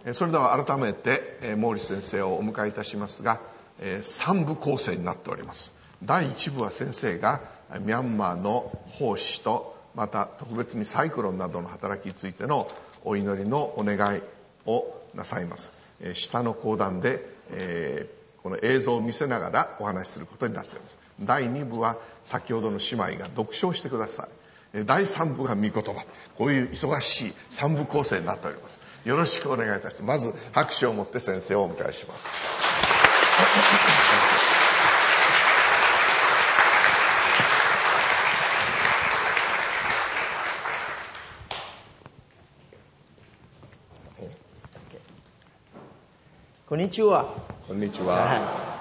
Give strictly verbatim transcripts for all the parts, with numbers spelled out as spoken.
それでは改めて毛利先生をお迎えいたしますが、さん部構成になっております。だいいち部は先生がミャンマーの奉仕と、また特別にサイクロンなどの働きについてのお祈りのお願いをなさいます。下の講談で、えー、この映像を見せながらお話しすることになっております。だいに部は先ほどの姉妹が読書をしてください。だいさん部が御言葉。こういう忙しいさん部構成になっております。よろしくお願いいたします。まず拍手を持って先生をお迎えします。 こんにちは。 こんにちは。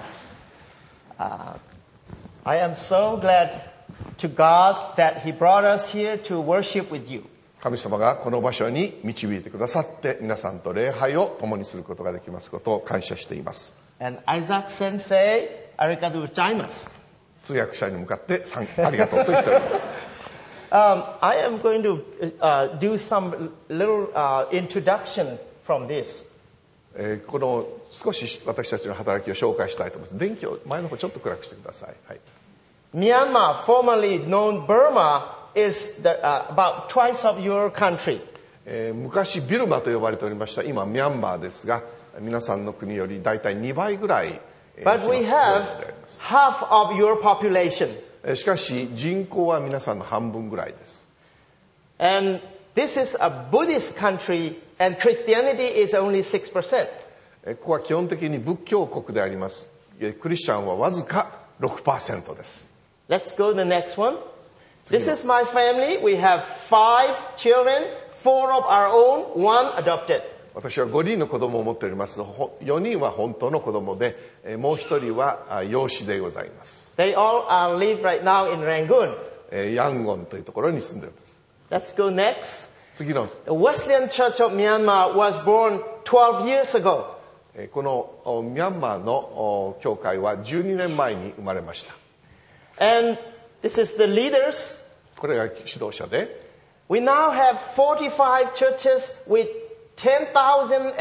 uh, I am so glad to God that He brought us here to worship with you. 神様がこの場所に導いてくださって皆さんと礼拝を共にすることができますことを感謝しています。 And Isaac Sensei, ありがとうございます。 通訳者に向かってありがとうと言っております。 um, I am going to、uh, do some little、uh, introduction from this. えー、この少し私たちの働きを紹介したいと思います。電気を前の方ちょっと暗くしてください。はい。 Myanmar, formerly known Burma, is the, uh, about twice of your country. えー、昔ビルマと呼ばれておりました。今ミャンマーですが、皆さんの国よりだいたいにばいぐらい。 But we have half of your population. しかし人口は皆さんの半分ぐらいです。 And this is a Buddhist country, and Christianity is only six percent. ここは基本的に仏教国であります。クリスチャンはわずか ろくパーセント です。 Let's go to the next one. This is my family. We have five children, four of our own, one adopted. 私はごにんの子供を持っております。よにんは本当の子供で、もうひとりは養子でございます。 They all uh, live right now in Rangoon. ヤンゴンというところに住んでおります。 Let's go next. 次の。 The Wesleyan Church of Myanmar was born twelve years ago. このミャンマーの教会はじゅうにねんまえに生まれました。 And this is the leaders. これが指導者で。 We now have forty-five churches with ten thousand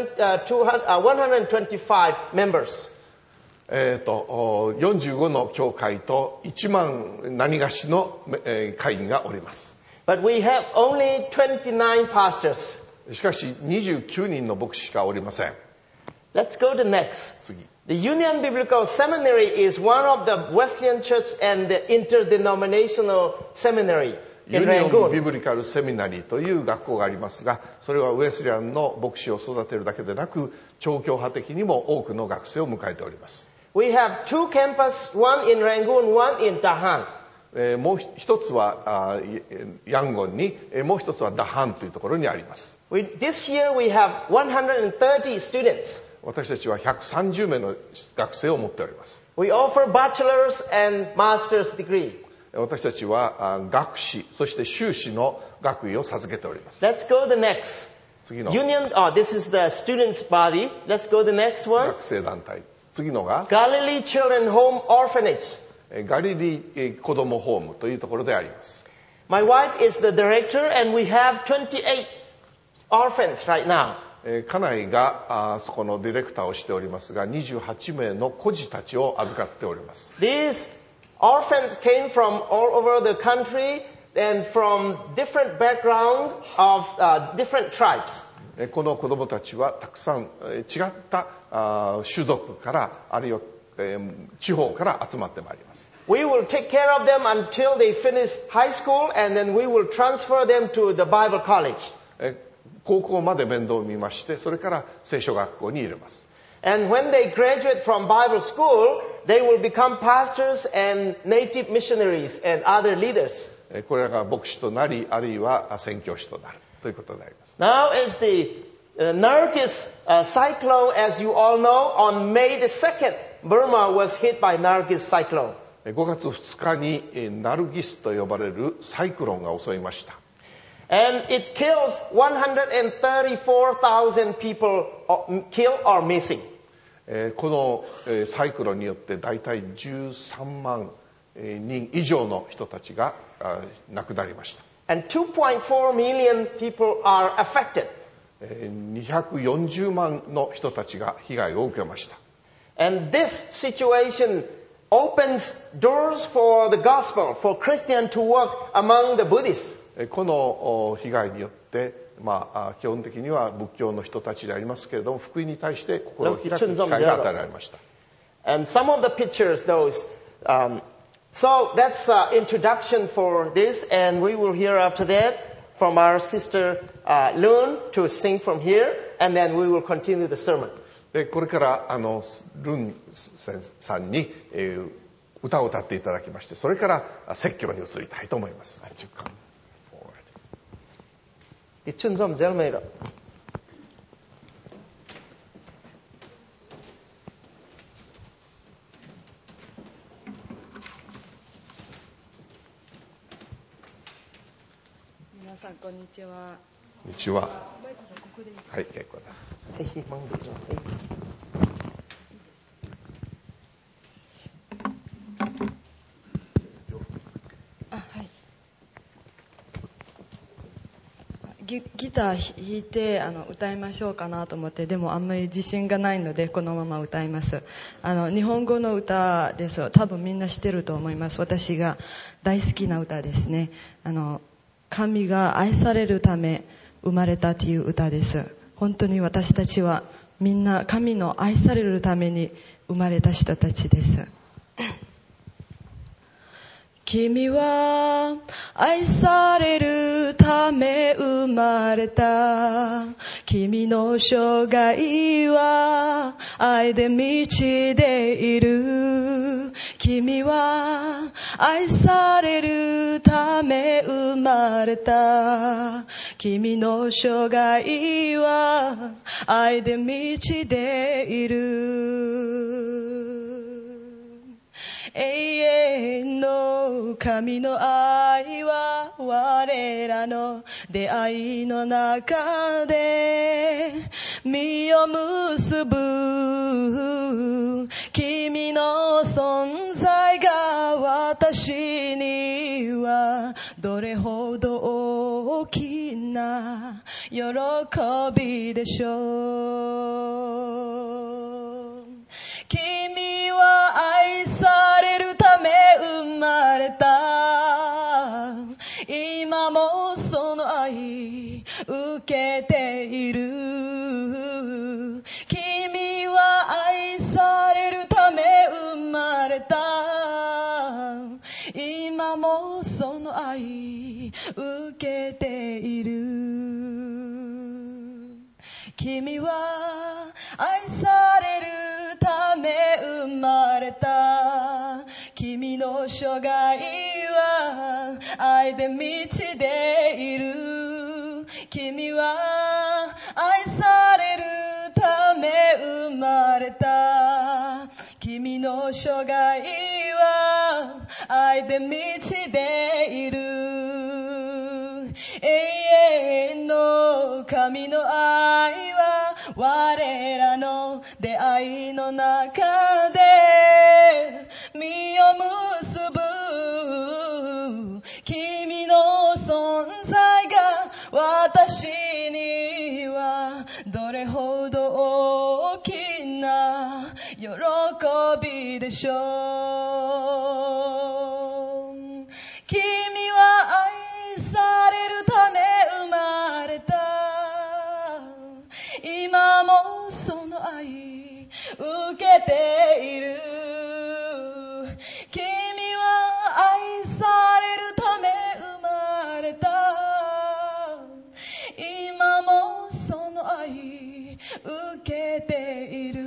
one hundred twenty-five members. えっと、よんじゅうごの教会といちまん何がしの会議がおります。 But we have only twenty-nine pastors. しかしにじゅうきゅうにんの牧師しかおりません。 Let's go to next. 次。 The Union Biblical Seminary is one of the Wesleyan Church and the interdenominational seminary in Rangoon. ユニオンビブリカルセミナリーという学校がありますが、それはウェスレアンの牧師を育てるだけでなく、超教派的にも多くの学生を迎えております。 We have two campuses, one in Rangoon, one in Dahan. えー、もう一つはヤンゴンに、もう一つはダハンというところにあります。 We, this year we have one hundred thirty students. 私たちはひゃくさんじゅうめいの学生を持っております。 We offer bachelor's and master's degree. 私たちは学士、そして修士の学位を授けております。 Let's go to the next. 次の。 Union, oh, this is the students' body. Let's go to the next one. 学生団体。次のが Galilee Children Home Orphanage. ガリリー子どもホームというところであります。 My wife is the director, and we have twenty-eight orphans right now. 家内がそこのディレクターをしておりますが、にじゅうはちめいの孤児たちを預かっております。 These orphans came from all over the country and from different backgrounds of uh, different tribes. この子どもたちはたくさん違った種族からあるいは地方から集まってまいります。 We will take care of them until they finish high school, and then we will transfer them to the Bible college. 高校まで面倒を見まして、それから聖書学校に入れます。 And when they graduate from Bible school, they will become pastors and native missionaries and other leaders. これが牧師となり、あるいは宣教師となるということであります。 Now is the uh, Nargis uh, cyclone, as you all know, on May the second, Burma was hit by Nargis cyclone. ごがつふつかにナルギスと呼ばれるサイクロンが襲いました。 And it kills one hundred thirty-four thousand people killed or missing. このサイクロンによってだいたいじゅうさんまんにん以上の人たちが亡くなりました。 And two point four million people are affected. にひゃくよんじゅうまんの人たちが被害を受けました。 And this situation opens doors for the gospel, for Christians to work among the Buddhists. この被害によって、まあ、基本的には仏教の人たちでありますけれども、福音に対して心を開く機会が与えられました。 And some of the pictures, those, um, so that's uh, introduction for this, and we will hear after that from our sister uh, Loon to sing from here, and then we will continue the sermon. でこれからあのルンさんに、えー、歌を歌っていただきまして、それから説教に移りたいと思います。 Die Chunzom Zelmeira. Minasan, konnichiwa. こんにちは。はい、結構です。 ギ, ギター弾いてあの歌いましょうかなと思って、でもあんまり自信がないのでこのまま歌います。あの日本語の歌です。多分みんな知ってると思います。私が大好きな歌ですね。あの神が愛されるため生まれたという歌です。本当に私たちはみんな神の愛されるために生まれた人たちです。君は愛されるため生まれた。君の生涯は愛で満ちている。君は愛されるため生まれた。君の生涯は愛で満ちている。永遠の神の愛は我らの出会いの中で実を結ぶ。君の存在が私にはどれほど大きな喜びでしょう。君は愛されるため生まれた。今もその愛受けている。君は愛されるため生まれた。今もその愛受けている。君は愛されるため生まれた。君の生涯は愛で満ちている。君は愛されるため生まれた。君の生涯は愛で満ちている。永遠の神の愛は我らの出会いの中で実を結ぶ。君の存在が私にはどれほど大きな喜びでしょう。君は愛されるため生まれた。今もその愛受けている。君は愛されるため生まれた。今もその愛受けている。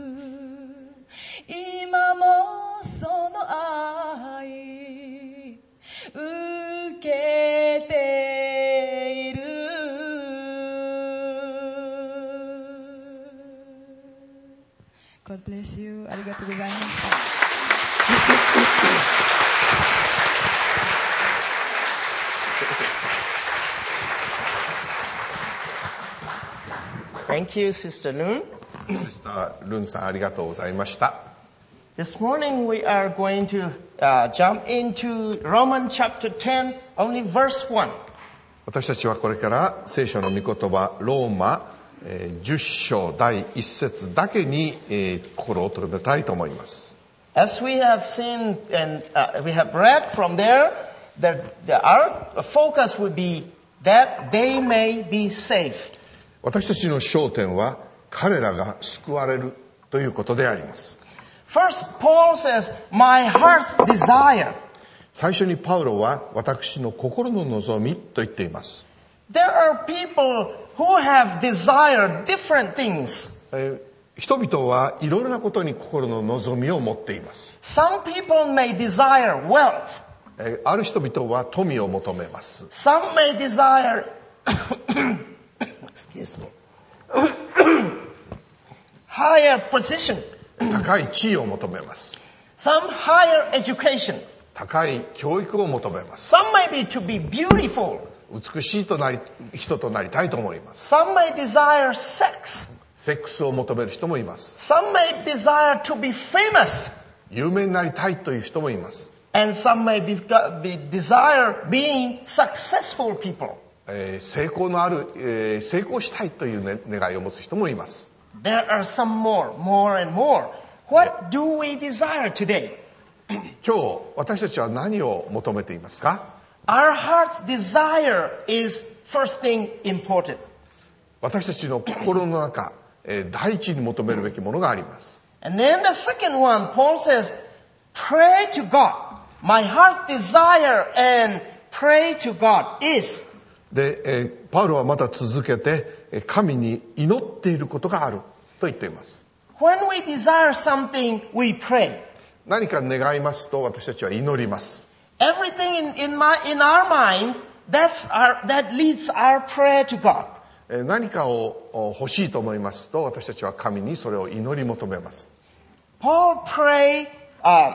今もその愛受けている。God bless you. ありがとうございました。 Thank you, Sister Loon. シスタールンさん、ありがとうございました。 This morning we are going to uh, jump into Romans chapter ten, only verse one. 私たちはこれから聖書の御言葉ローマじゅっ章だいいっ節だけに心を留めたいと思います。 As we have seen and uh, we have read from there, that the, our focus would be that they may be saved. 私たちの焦点は彼らが救われるということであります。 First, Paul says, "My heart's desire." 最初にパウロは私の心の望みと言っています。 There are people who have desired different things. えー人々はいろいろなことに心の望みを持っています。 Some people may desire wealth. えーある人々は富を求めます。 Some may desire excuse me higher position. 高い地位を求めます。 Some higher education. 高い教育を求めます。 Some may be to be beautiful. 美しいとなり人となりたいと思います。 Some may desire sex. セックスを求める人もいます。 Some may desire to be famous. 有名になりたいという人もいます。 And some may be, be desire being successful people. えー成功のある、えー成功したいという、ね、願いを持つ人もいます。 There are some more, more and more. What do we desire today? 今日私たちは何を求めていますか？ Our heart's desire is first thing important. 私たちの心の中、えー第一に求めるべきものがあります。 And then the second one, Paul says, pray to God. My heart's desire and pray to God is. で、えーパウロはまた続けてえー神に祈っていることがあると言っています。 When we desire something, we pray. 何か願いますと私たちは祈ります。 Everything in, in, my, in our mind, that's our, that leads our prayer to God. えー何かをお欲しいと思いますと私たちは神にそれを祈り求めます。 Paul prayed uh,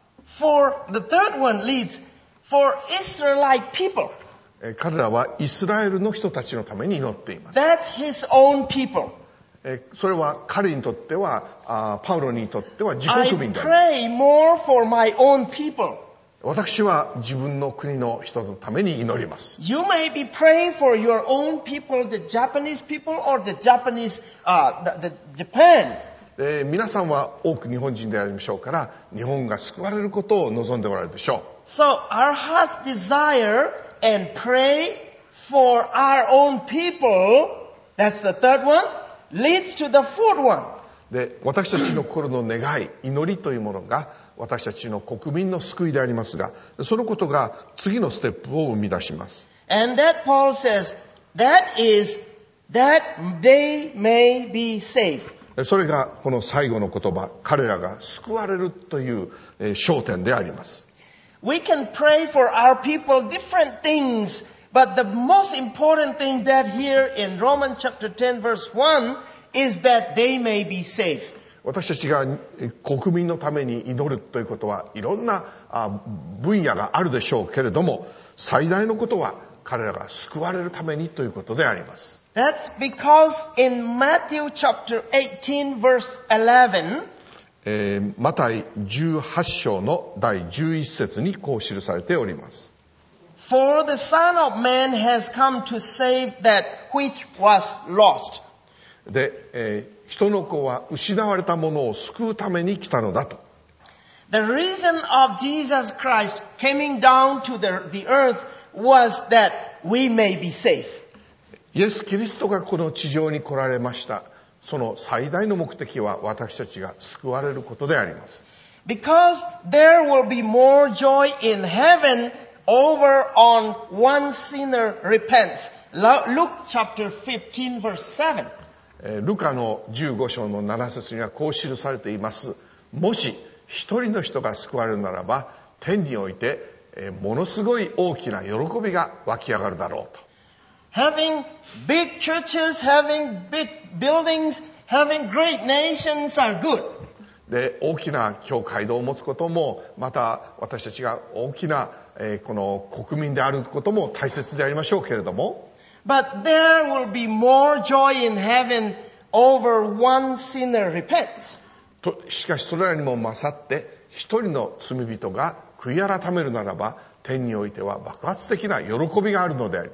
for, the third one leads, for Israelite people. えー彼らはイスラエルの人たちのために祈っています。 That's his own people. えーそれは彼にとってはあーパウロにとっては自 I 国民である。 pray more for my own people. 私は自分の国の人のために祈ります。 You may be praying for your own people, the Japanese people, or the Japanese, uh, the, the Japan. えー皆さんは多く日本人でありましょうから日本が救われることを望んでおられるでしょ So our heart's desire and pray for our own people, that's the third one, leads to the fourth one. う。で、私たちの心の願い、祈りというものが私たちの国民の救いでありますが、そのことが次のステップを生み出します。 And that Paul says, that is, that they may be saved. それがこの最後の言葉、彼らが救われるというえー焦点であります。 We can pray for our people different things, but the most important thing that here in Romans chapter ten verse one is that they may be saved. 私たちがえー国民のために祈るということはいろんなあ分野があるでしょうけれども、最大のことは彼らが救われるためにということであります。 That's because in Matthew chapter eighteen verse eleven, えーマタイじゅうはち章のだいじゅういち節にこう記されております。 for the Son of Man has come to save that which was lost. で、えー人の子は失われたものを救うために来たのだと。 The reason of Jesus Christ coming down to the, the earth was that we may be saved. イエス・キリストがこの地上に来られました。その最大の目的は私たちが救われることであります。 Because there will be more joy in heaven over on one sinner repents. Luke chapter fifteen verse seven. えールカのじゅうご章のなな節にはこう記されています。もし一人の人が救われるならば、天において、えーものすごい大きな喜びが湧き上がるだろうと。 Having big churches, having big buildings, having great nations are good. で、大きな教会堂を持つことも、また私たちが大きな、えーこの国民であることも大切でありましょうけれども、 But there will be more joy in heaven over one sinner repents. としかしそれらにも勝って一人の罪人が悔い改めるならば天においては爆発的な喜びがあるのであります。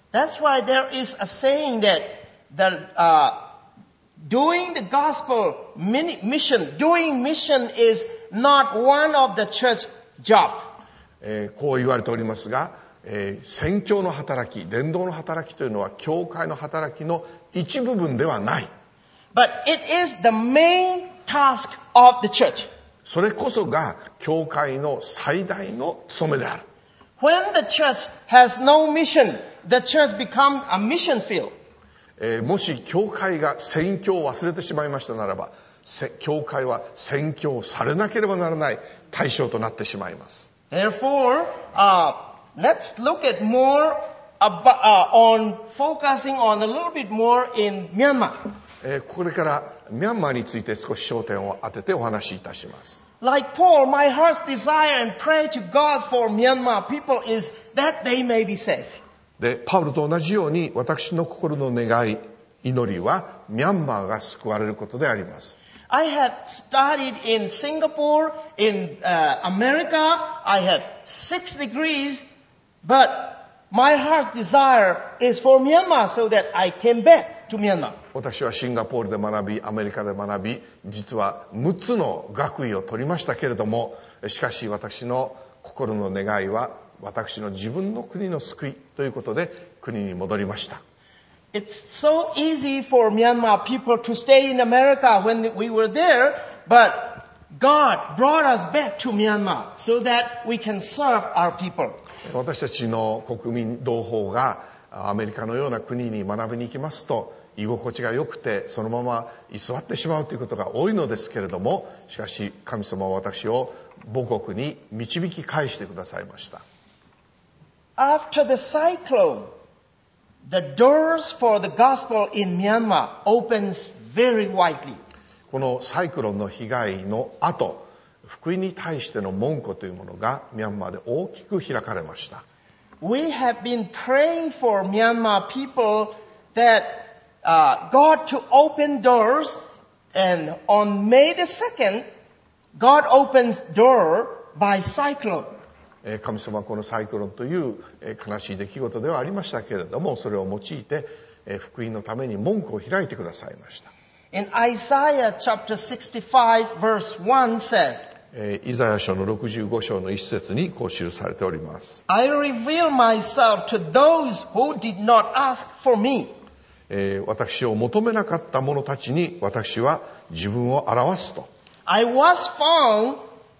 That's why there is a saying that the, uh, doing the gospel mission, doing mission is not one of the church job. えーこう言われておりますが、えー宣教の働き、伝道の働きというのは教会の働きの一部分ではない。 But it is the main task of the church. それこそが教会の最大の務めである。 When the church has no mission, the church becomes a mission field. えーもし教会が宣教を忘れてしまいましたならば、せ教会は宣教されなければならない対象となってしまいます。 Therefore, uh, let's look at more about, uh, on focusing on a little bit more in Myanmar. えーこれからミャンマーについて少し焦点を当ててお話しいたします。 Like Paul, my heart's desire and prayer to God for Myanmar people is that they may be saved. で、パウロと同じように私の心の願い、祈りはミャンマーが救われることであります。 I had studied in Singapore, in uh, America. I had six degrees, but my heart's desire is for Myanmar so that I came back to Myanmar. 私はシンガポールで学び、アメリカで学び、実はむっつの学位を取りましたけれども、しかし私の心の願いは私の自分の国の救いということで国に戻りました。 It's so easy for Myanmar people to stay in America when we were there, but God brought us back to Myanmar so that we can serve our people. 私たちの国民同胞がアメリカのような国に学びに行きますと居心地が良くてそのまま居座ってしまうということが多いのですけれども、しかし神様は私を母国に導き返してくださいました。 After the cyclone, the doors for the gospel in Myanmar opens very widely. このサイクロンの被害の後、福音に対しての門戸というものがミャンマーで大きく開かれました。 We have been praying for Myanmar people that uh, God to open doors, and on May the second, God opens door by cyclone. 神様はこのサイクロンという悲しい出来事ではありましたけれども、それを用いて福音のために門戸を開いてくださいました。 In Isaiah chapter sixty-five verse one says, イザヤ書のろくじゅうご章の一節にこう記されております。 I reveal myself to those who did not ask for me. 私を求めなかった者たちに私は自分を表すと。 I was found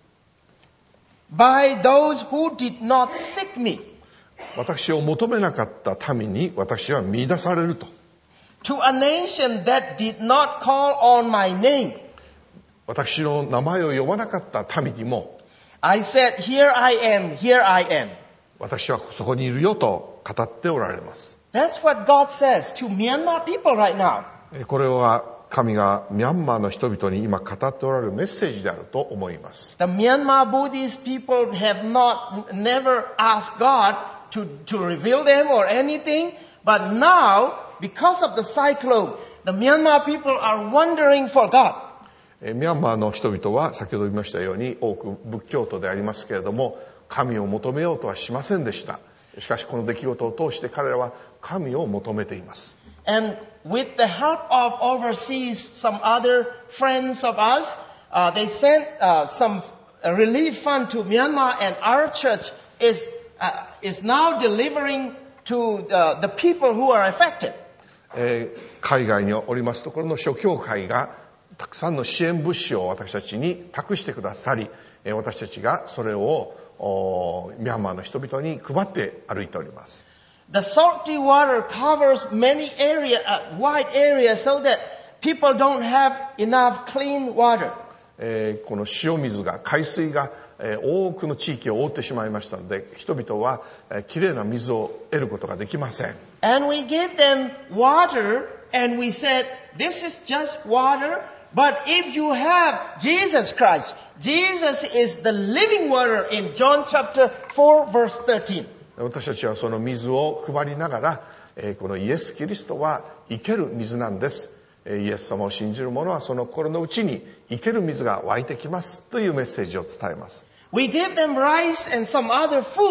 by those who did not seek me. 私を求めなかった民に私は見出されると。 To a nation that did not call on my name. 私の名前を呼ばなかった民にも I said, here I am, here I am. 私はそこにいるよと語っておられます。 That's what God says to Myanmar people right now. これは神がミャンマーの人々に今語っておられるメッセージであると思います。 The Myanmar Buddhist people have not, never asked God to, to reveal them or anything, but now, because of the cyclone, the Myanmar people are wondering for God. ミャンマーの人々は先ほど言いましたように多く仏教徒でありますけれども、神を求めようとはしませんでした。しかしこの出来事を通して彼らは神を求めています。 And with the help of overseas, some other friends of us, uh, they sent uh, some relief fund to Myanmar, and our church is uh, is now delivering to the, the people who are affected. えー、海外におりますところの諸教会がたくさんの支援物資を私たちに託してくださり、私たちがそれをミャンマーの人々に配って歩いております。 The salty water covers many area, uh, wide areas so that people don't have enough clean water. えー、この塩水が、海水が、えー、多くの地域を覆ってしまいましたので、人々は、えー、きれいな水を得ることができません。 And we gave them water, and we said, this is just water. But if you have Jesus Christ, Jesus is the living water in John chapter four verse thirteen. 私たちはその水を配りながら、えー、このイエス・キリストは生ける水なんです。イエス様を信じる者はその心の内に生ける水が湧いてきますというメッセージを伝えます。 We give them rice and some other food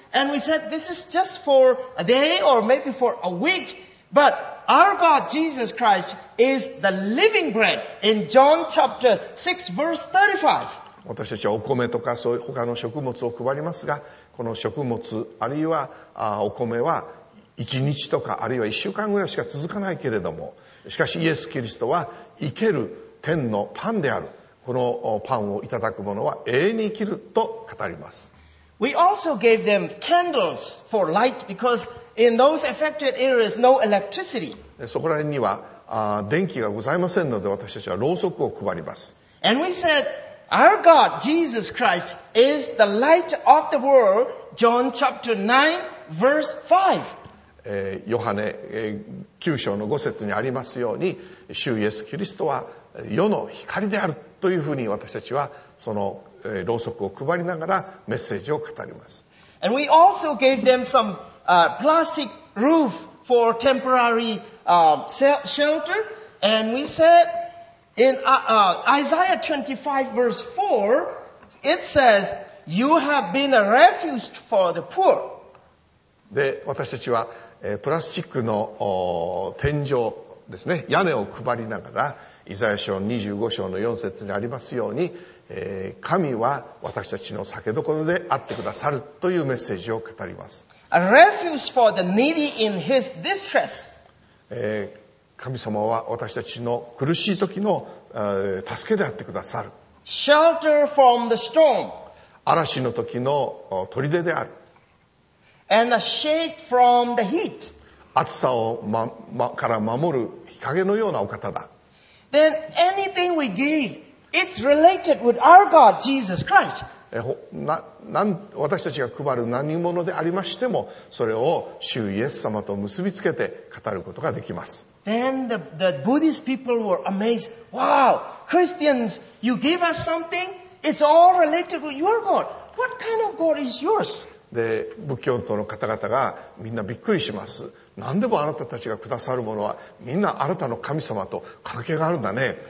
and we said this is just for a day or maybe for a week. But our God, Jesus Christ, is the living bread in John chapter six verse thirty-five. 私たちはお米とかそういう他の食物を配りますが、この食物あるいはあお米はいちにちとかあるいはいっしゅうかんぐらいしか続かないけれども、しかしイエス・キリストは生ける天のパンである。このパンをいただく者は永遠に生きると語ります。 We also gave them candles for light because in those affected areas no electricity. そこら辺にはあ電気がございませんので、私たちはろうそくを配ります。 And we said, our God, Jesus Christ, is the light of the world, John chapter nine, verse five. えーヨハネ、えー、きゅう章のご節にありますように、主イエス・キリストは世の光であるというふうに私たちはその、えー、ろうそくを配りながらメッセージを語ります。 And we also gave them some uh, plastic roof for temporary uh, shelter. And we said in uh, uh, Isaiah twenty-five verse four, it says, you have been a refuge for the poor. で、私たちは、えー、プラスチックの天井ですね、屋根を配りながら、イザヤ書にじゅうご章のよん節にありますように、えー、神は私たちの酒どころであってくださるというメッセージを語ります。 A refuge for the needy in his distress. えー、神様は私たちの苦しい時の、えー、助けであってくださる。 Shelter from the storm. 嵐の時の砦である。 And a shade from the heat. 暑さを、まま、から守る日陰のようなお方だ。 Then anything we give, it's related with our God, Jesus Christ. えななん私たちが配る何物でありましても、それを主イエス様と結びつけて語ることができます。 Then the, the Buddhist people were amazed. Wow, Christians, you give us something, it's all related with your God. What kind of God is yours? で、仏教徒の方々がみんなびっくりします。何でもあなたたちがくださるものはみんなあなたの神様と関係があるんだね。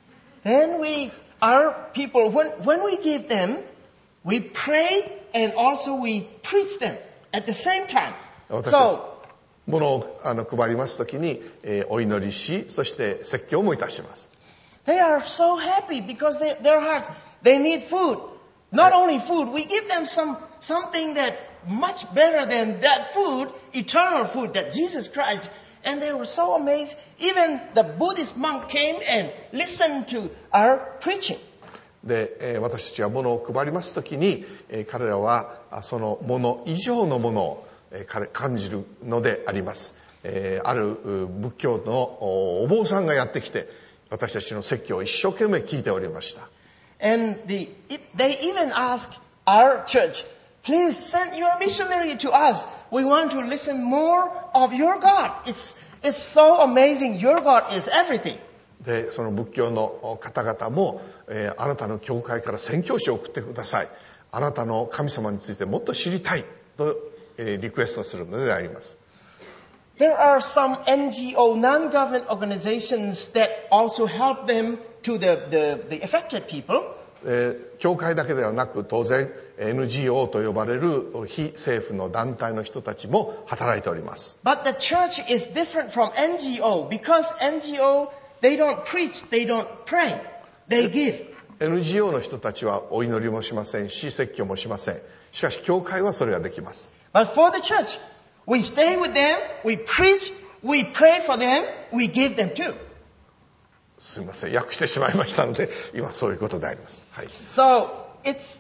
Then we, our people, when, when we give them, we pray and also we preach them at the same time. 私 So, 物をあの配りますときに、えー、お祈りし、そして説教もいたします。 they are so happy because they, their hearts, they need food. Not only food, we give them some something that much better than that food, eternal food that Jesus Christ. And they were so amazed. Even the Buddhist monk came and listened to our preaching. で、えー、私たちは物を配りますときに、えー、彼らはその物以上のものを、えー、感じるのであります。えー、ある仏教のお坊さんがやってきて、私たちの説教を一生懸命聞いておりました。 And the, they even asked our church, please send your missionary to us. We want to listen more of your God. It's, it's so amazing. Your God is everything. で、その仏教の方々も、えー、あなたの教会から宣教師を送ってください。あなたの神様についてもっと知りたいと、えー、リクエストするのであります。 There are some N G O, non-government organizations that also help them to the, the, the affected people. えー、教会だけではなく当然 エヌジーオー と呼ばれる非政府の団体の人たちも働いております。 But the church is different from N G O because N G O, they don't preach, they don't pray, they give. エヌジーオー の人たちはお祈りもしませんし説教もしません。しかし教会はそれができます。 But for the church, we stay with them, we preach, we pray for them, we give them too. すみません、訳してしまいましたので、今そういうことであります。はい。 So it's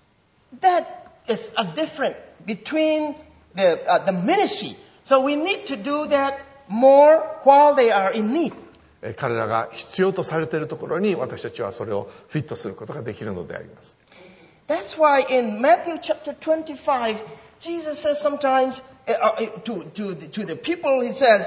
that is a difference between the uh, the ministry. So we need to do that more while they are in need. 彼らが必要とされているところに私たちはそれをフィットすることができるのであります。 That's why in Matthew chapter twenty-five, Jesus says sometimes uh, to to the, to the people, he says,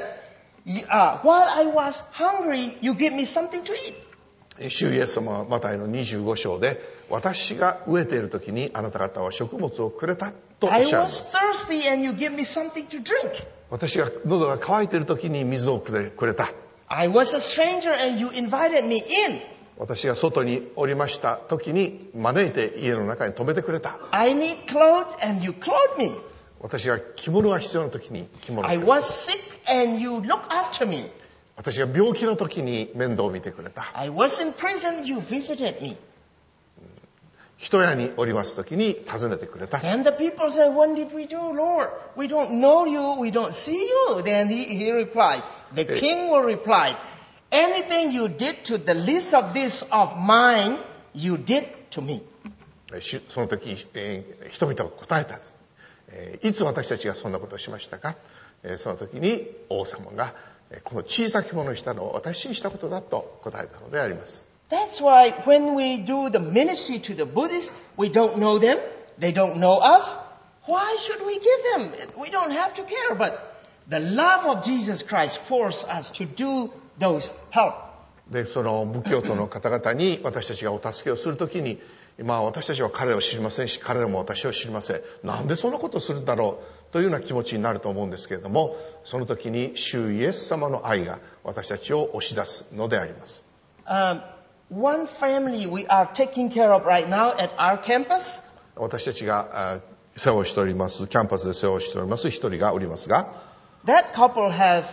uh, "While I was hungry, you give me something to eat." 主イエス様はマタイのにじゅうご章で、私が飢えている時にあなた方は食物をくれたとおっ I しゃるん was です。 thirsty and you give me something to drink. 私が喉が渇いている時に水をくれ、くれた。 I was a stranger and you invited me in. 私が外におりました時に招いて家の中に泊めてくれた。 I need clothes and you clothed me. 私が着物が必要な時に着物をく I れた。 was sick and you looked after me. 私が病気の時に面倒を見てくれた。 I was in prison, you visited me. 人屋におります時に訪ねてくれた。 Then the people said, what did we do, Lord? We don't know you, we don't see you. Then he, he replied, the king will reply, anything you did to the least of this of mine, you did to me. しその時、えー人々が答えた、えーいつ私たちがそんなことをしましたか、えーその時に王様が、えーこの小さきものにしたのを私にしたことだと答えたのであります。 That's why when we do the ministry to the Buddhists, we don't know them, they don't know us. Why should we give them? We don't have to care, but the love of Jesus Christ forces us to do those help. でその仏教徒の方々に私たちがお助けをするときに、まあ私たちは彼らを知りませんし、彼らも私を知りません。なんでそんなことをするんだろうというような気持ちになると思うんですけれども、その時に主イエス様の愛が私たちを押し出すのであります。 Um, one family we are taking care of right now at our campus, 私たちがあ世話をしております、キャンパスで世話をしております一人がおりますが、 that couple have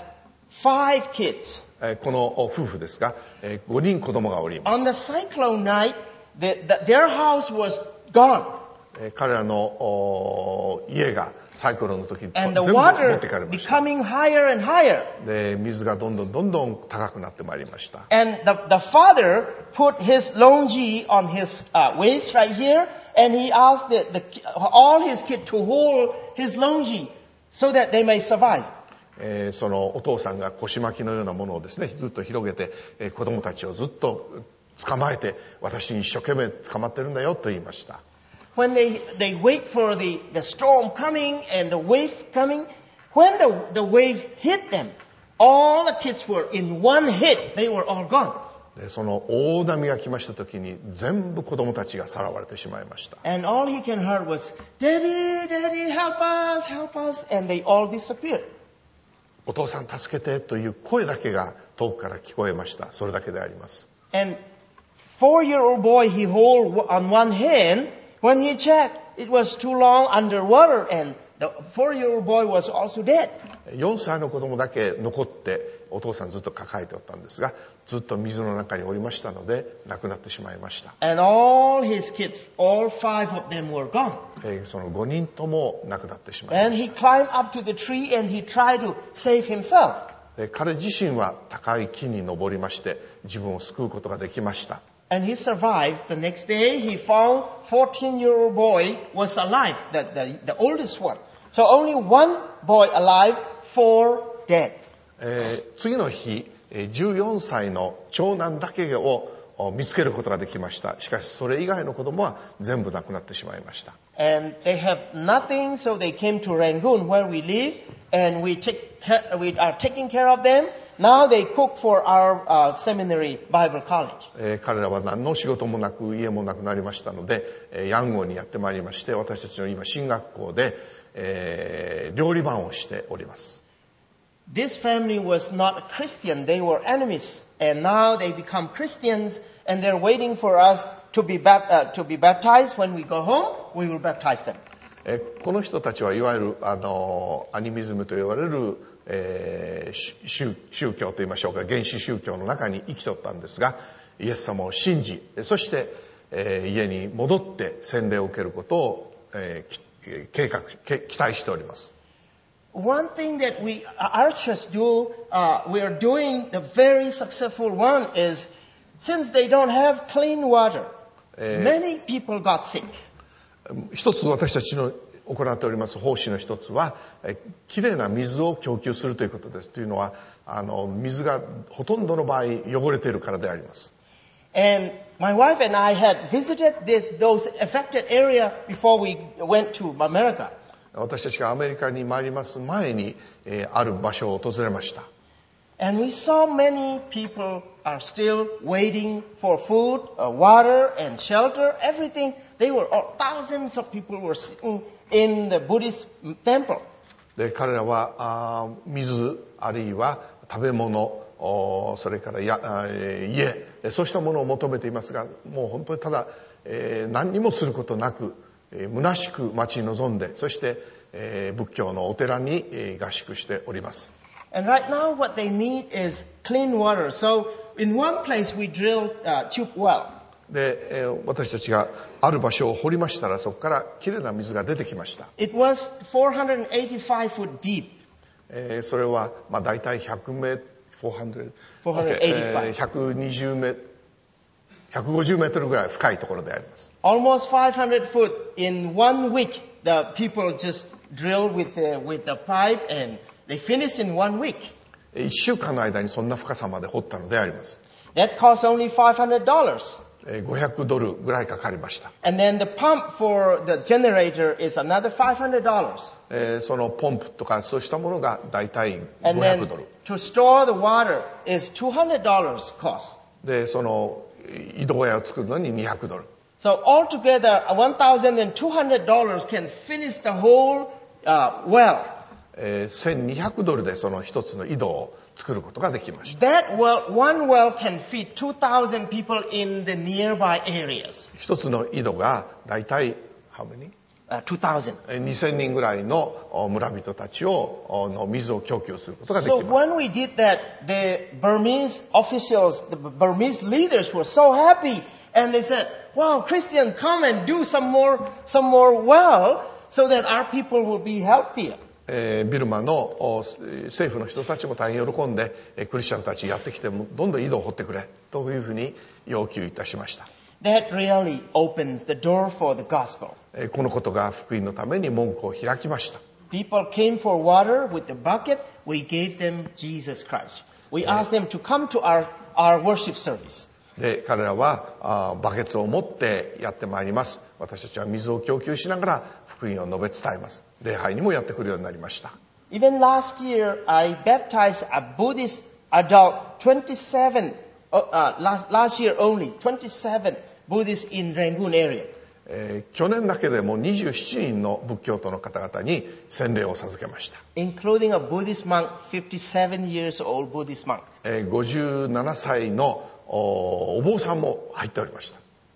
five kids. えーこの夫婦ですが、えーごにん子供がおります。 On the cyclone night, the, the, their house was gone. えー彼らのお家がサイクロンの時に And 全 the 部持 water ってかれました。 becoming higher and higher. で水がどんどんどんどん高くなってまいりました。 And the, the father put his longi on his uh, waist right here, and he asked the, the, all his kids to hold his longi so that they may survive. えーそのお父さんが腰巻きのようなものをですねずっと広げて、えー子供たちをずっと捕まえて、私に一生懸命捕まってるんだよと言いました。 When they, they wait for the, the storm coming and the wave coming, when the, the wave hit them, all the kids were in one hit, they were all gone. でその大波が来ました時に全部子供たちがさらわれてしまいました。 And all he can hear was, Daddy, Daddy, help us, help us, and they all disappeared. お父さん助けてという声だけが遠くから聞こえました。それだけであります。 And four-year-old boy he hold on one hand, when he checked, it was too long underwater, and the four-year-old boy was also dead. よんさいの子供だけ残ってお父さんずっと抱えておったんですが、ずっと水の中におりましたので亡くなってしまいました。 And all his kids, all five of them were gone. えーそのごにんとも亡くなってしまいま And し he climbed up to the tree and he tried to save himself. た。で彼自身は高い木に登りまして自分を救うことができました。 And he survived. The next day he found fourteen-year-old boy was alive, the, the, the oldest one. So only one boy alive, four dead. えー次の日、えーじゅうよんさいの長男だけをお見つけることができました。しかしそれ以外の子供は全部亡くなってしまいました。 And they have nothing, so they came to Rangoon where we live, and we take care, we are taking care of them. Now they cook for our uh, seminary Bible college. えー彼らは何の仕事もなく家もなくなりましたので、えーヤンゴンにやってまいりまして、私たちの今進学校で、えー料理番をしております。 This family was not a Christian, they were enemies, and now they become Christians, and they're waiting for us to be, bap- uh, to be baptized. When we go home, we will baptize them. えーこの人たちはいわゆるあのアニミズムと言われる、えー宗宗教と言いましょうか、原始宗教の中に生きとったんですが、イエス様を信じ、そして、えー家に戻って洗礼を受けることを、えーき計画け期待しております。 One thing that we, our church do, uh, we are doing the very successful one is, since they don't have clean water, many people got sick. 一つ私たちの行っております奉仕の一つは、えきれいな水を供給するということです。というのは、あの水がほとんどの場合汚れているからであります。 And my wife and I had visited the, those affected area before we went to America. 私たちがアメリカに参ります前に、えーある場所を訪れました。 And we saw many people are still waiting for food, uh, water, and shelter, everything. They were, all, thousands of people were sitting in the Buddhist temple. で彼らはあー水あるいは食べ物、おそれからやあー家、そうしたものを求めていますが、もう本当にただ、えー何にもすることなく、えー虚しく待ち望んで、そして、 えー仏教のお寺にえー合宿しております。 And right now what they need is clean water. So in one place we drilled a tube well. で、えー私たちがある場所を掘りましたら、そこからきれいな水が出てきました。 It was four hundred eighty-five foot deep. えーそれは、まあ、大体ひゃくメートル、よんひゃく、 four hundred eighty-five. ひゃくにじゅうメートル、ひゃくごじゅうメートルぐらい深いところであります。 Almost five hundred foot in one week. The people just drilled with the, with the pipe and they finished in one week. 一週間の間にそんな深さまで掘ったのであります。 That cost only five hundred dollars. えーごひゃくドルぐらいかかりました。 And then the pump for the generator is another five hundred dollars. えーそのポンプとかそうしたものが大体 And ごひゃ then くドル。 to store the water is two hundred dollars cost. で、その井戸小屋を作るのににひゃくドル。 So altogether, one thousand two hundred dollars can finish the whole uh, well. えーせんにひゃくドルでその一つの井戸を作ることができました。 That well, one well can feed two thousand people in the nearby areas. 一つの井戸が大体 how many? Uh, two thousand. えーにせんにんぐらいのお村人たちをおの水を供給することがで So きます。 when we did that, the Burmese officials, the Burmese leaders were so happy, and they said, "Wow, Christian, come and do some more, some more well, so that our people will be healthier." えービルマのお政府の人たちも大変喜んで、えークリスチャンたちやってきてもどんどん井戸を掘ってくれというふうに要求いたしました。 That really opened the door for the gospel. えーこのことが福音のために門戸を開きました。 People came for water with the bucket. We gave them Jesus Christ. We asked them to come to our, our worship service. で、彼らはあバケツを持ってやってまいります。私たちは水を供給しながら福音を述べ伝えます。礼拝にもやってくるようになりました。 Even last year, I baptized a Buddhist adult, twenty-seven, uh, uh, last, last year only, twenty-seven Buddhists in Rangoon area. えー去年だけでもにじゅうななにんの仏教徒の方々に洗礼を授けました。 Including a Buddhist monk, fifty-seven years old Buddhist monk. えーごじゅうななさいのおお坊さんも入っておりました。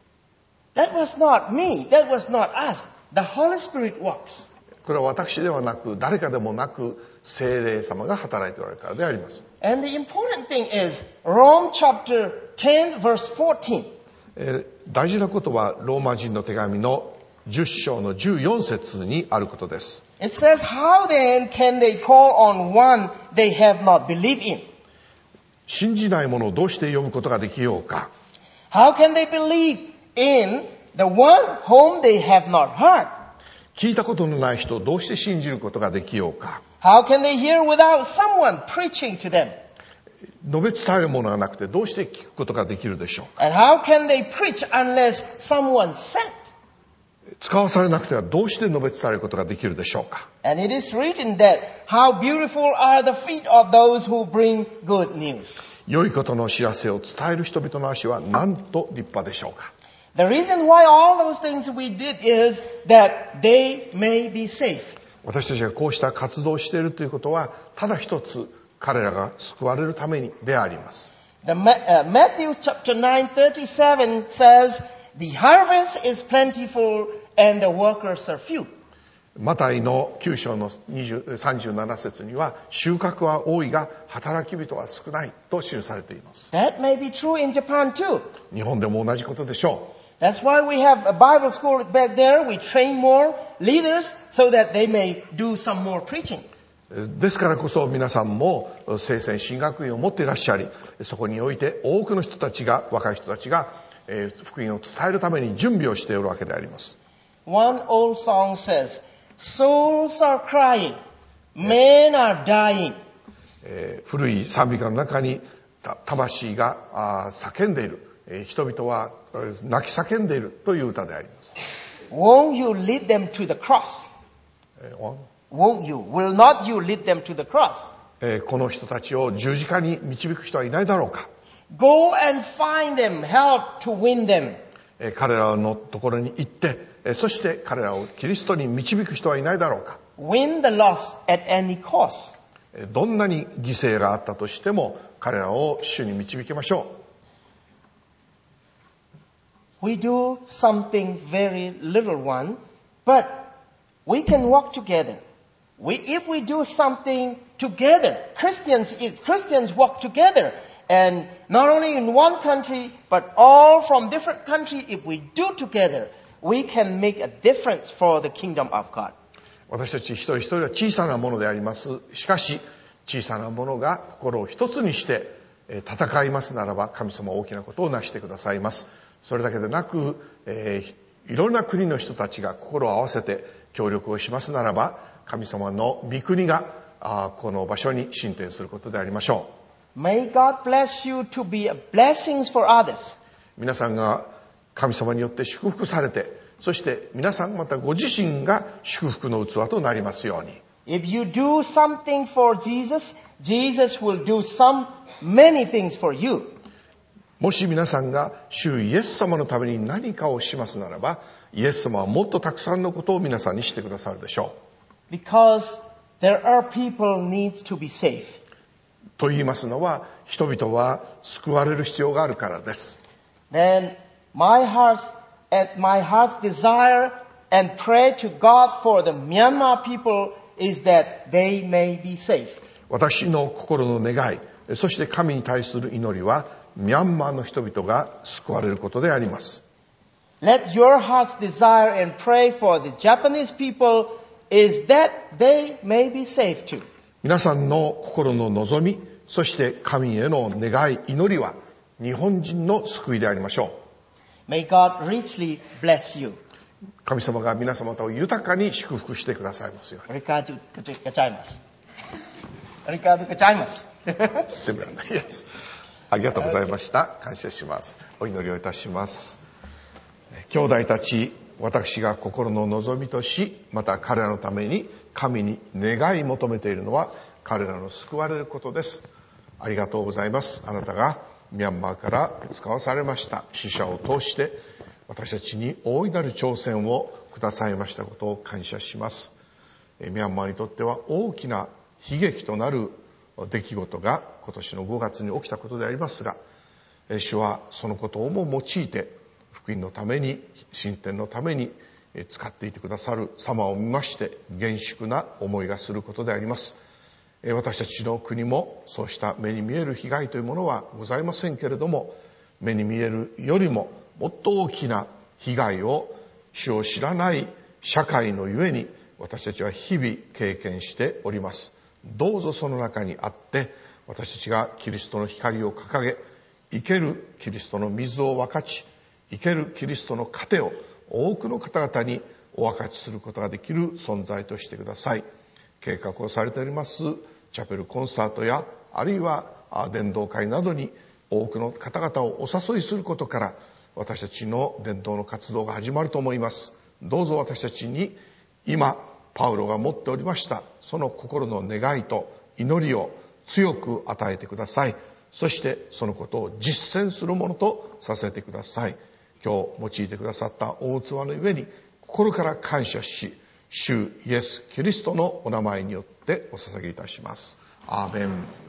That was not me. That was not us. The Holy Spirit works. これは私ではなく誰かでもなく聖霊様が働いておられるからであります。 And the important thing is Rome chapter ten verse fourteen. えー大事なことはローマ人の手紙のじゅっ章のじゅうよん節にあることです。 It says, how then can they call on one they have not believed in? 信じないものをどうして読むことができようか。 How can they believe in the one whom they have not heard? 聞いたことのない人をどうして信じることができようか。 How can they hear without someone preaching to them? 述べ伝えるものがなくてどうして聞くことができるでしょうか。 And how can they preach unless someone sent? 使わされなくてはどうして述べ伝えることができるでしょうか。 And it is written that how beautiful are the feet of those who bring good news. 良いことの知らせを伝える人々の足はなんと立派でしょうか。 The reason why all those things we did is that they may be safe. 私たちがこうした活動をしているということはただ一つ彼らが救われるためにであります。 The Ma- uh, Matthew chapter nine thirty-seven says, the harvest is plentiful and the workers are few. マタイのきゅう章のにじゅうさんじゅうなな節には収穫は多いが働き人は少ないと記されています。 That may be true in Japan too. 日本でも同じことでしょ That's why we have a Bible school back there. We train more leaders so that they may do some more preaching. う。ですからこそ皆さんも聖戦神学院を持っていらっしゃり、そこにおいて多くの人たちが若い人たちがえー福音を伝えるために準備をしているわけであります。 One old song says, souls are crying, men are dying. えー古い賛美歌の中にた魂があー叫んでいる、えー人々はえー泣き叫んでいるという歌であります。 Won't you lead them to the cross? えーお Won't you? Will not you lead them to the cross? えーこの人たちを十字架に導く人はいないだろうか。 Go and find them, help to win them. えー彼らのところに行ってえーそして彼らをキリストに導く人はいないだろうか。 Win the lost at any cost. えーどんなに犠牲があったとしても彼らを主に導きましょ We do something very little one, but we can work together. We, if we do something together, Christians, if Christians work together, and not only in one country, but all from different countries, if we do together, we can make a difference for the kingdom of God. 私たち一人一人は小さなものであります。しかし、小さなものが心を一つにして戦いますならば、神様は大きなことを成してくださいます。それだけでなく、えー、いろんな国の人たちが心を合わせて協力をしますならば、神様の御国があこの場所に進展することでありましょう。 May God bless you to be a blessings for others. 皆さんが神様によって祝福されて、そして皆さんまたご自身が祝福の器となりますように。 If you do something for Jesus, Jesus will do some many things for you. もし皆さんが主イエス様のために何かをしますならば、イエス様はもっとたくさんのことを皆さんにしてくださるでしょう。Because there are people needs to be saved. と言いますのは、人々は救われる必要があるからです。 Then my heart's and my heart's desire and pray to God for the Myanmar people is that they may be saved. 私の心の願い、そして神に対する祈りは、ミャンマーの人々が救われることであります。 Let your heart's desire and pray for the Japanese people is that they may be saved too. 皆さんの心の望み、そして神への願い、祈りは日本人の救いでありましょう。May God richly bless you. 神様が皆様を豊かに祝福してくださいますように。 Obrigado gozaimasu. Obrigado gozaimasu. すみません。ありがとうございました。感謝します。お祈りをいたします。兄弟たち、私が心の望みとし、また彼らのために神に願い求めているのは、彼らの救われることです。ありがとうございます。あなたがミャンマーから使わされました使者を通して、私たちに大いなる挑戦をくださいましたことを感謝します。ミャンマーにとっては大きな悲劇となる出来事が今年のごがつに起きたことでありますが、主はそのことをも用いて福音のために、進展のために使っていてくださる様を見まして、厳粛な思いがすることであります。私たちの国もそうした目に見える被害というものはございませんけれども、目に見えるよりももっと大きな被害を主を知らない社会のゆえに私たちは日々経験しております。どうぞその中にあって、私たちがキリストの光を掲げ、生けるキリストの水を分かち、生けるキリストの糧を多くの方々にお分かちすることができる存在としてください。計画をされておりますチャペルコンサートや、あるいは伝道会などに多くの方々をお誘いすることから、私たちの伝道の活動が始まると思います。どうぞ私たちに今パウロが持っておりましたその心の願いと祈りを強く与えてください。そしてそのことを実践するものとさせてください。今日用いてくださった大器の上に心から感謝し、主イエス・キリストのお名前によってお捧げいたします。アーメン。